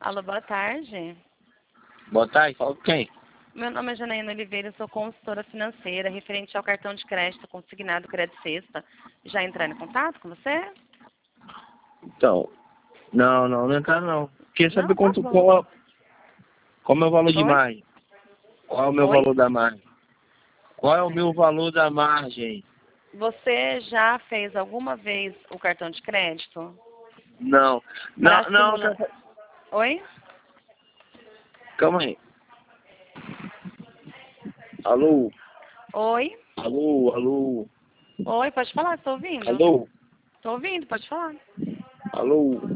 Alô, boa tarde. Boa tarde, fala com quem? Meu nome é Janaína Oliveira, sou consultora financeira, referente ao cartão de crédito consignado Crédito Sexta. Já entraram em contato com você? Então, não entraram não. Queria saber Não, tá qual bom. é o valor de Oi? margem. Qual é o meu Oi? valor da margem? Qual é o meu valor da margem? Você já fez alguma vez o cartão de crédito? Não, Para não, simular... Oi? calma aí. Alô, Oi? alô, Oi, pode falar, estou ouvindo. alô, Estou ouvindo, pode falar. alô.